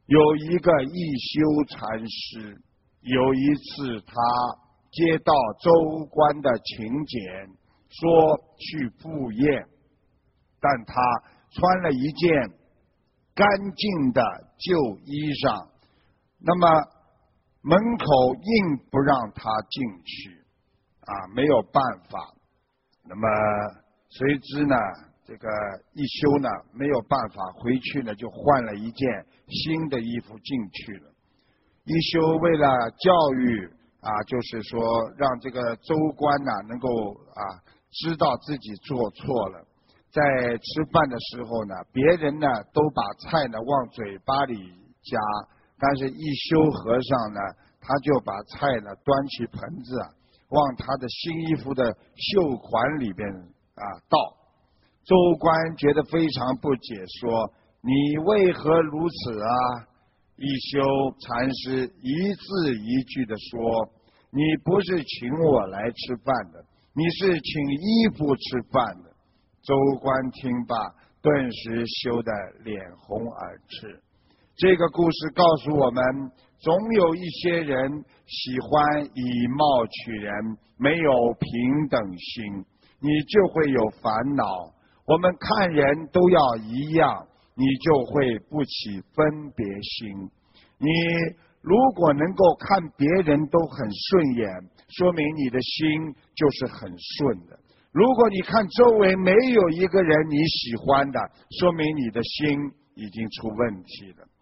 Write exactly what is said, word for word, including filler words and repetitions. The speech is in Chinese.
有一个一休禅师，有一次他接到州官的请柬，说去赴宴，但他穿了一件干净的旧衣裳，那么门口硬不让他进去啊，没有办法。那么随之呢，这个一休呢没有办法回去呢，就换了一件新的衣服进去了。一休为了教育啊，就是说让这个州官呢能够啊知道自己做错了，在吃饭的时候呢，别人呢都把菜呢往嘴巴里夹，但是一休和尚呢，他就把菜呢端起盆子啊，往他的新衣服的袖款里边啊倒。州官觉得非常不解，说：“你为何如此啊？”一休禅师一字一句的说：“你不是请我来吃饭的，你是请衣服吃饭的。”州官听罢，顿时羞得脸红耳赤。这个故事告诉我们，总有一些人喜欢以貌取人，没有平等心，你就会有烦恼。我们看人都要一样，你就会不起分别心。你如果能够看别人都很顺眼，说明你的心就是很顺的。如果你看周围没有一个人你喜欢的，说明你的心已经出问题了。